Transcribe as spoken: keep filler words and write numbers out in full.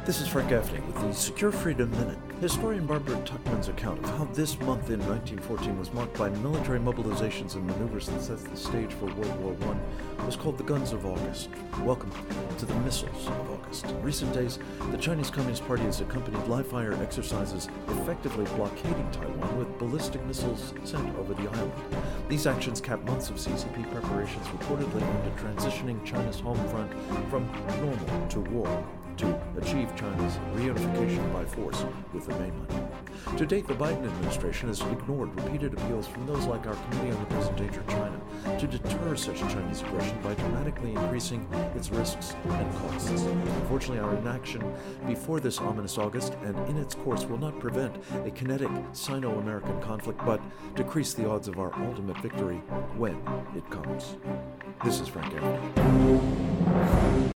This is Frank Gaffney with the Secure Freedom Minute. Historian Barbara Tuchman's account of how this month in nineteen fourteen was marked by military mobilizations and maneuvers that set the stage for World War One was called the Guns of August. Welcome to the Missiles of August. In recent days, the Chinese Communist Party has accompanied live-fire exercises effectively blockading Taiwan with ballistic missiles sent over the island. These actions cap months of C C P preparations reportedly aimed at transitioning China's home front from normal to war, to achieve China's reunification by force with the mainland. To date, the Biden administration has ignored repeated appeals from those like our Committee on the Present Danger of China to deter such Chinese aggression by dramatically increasing its risks and costs. Unfortunately, our inaction before this ominous August and in its course will not prevent a kinetic Sino-American conflict, but decrease the odds of our ultimate victory when it comes. This is Frank Gaffney.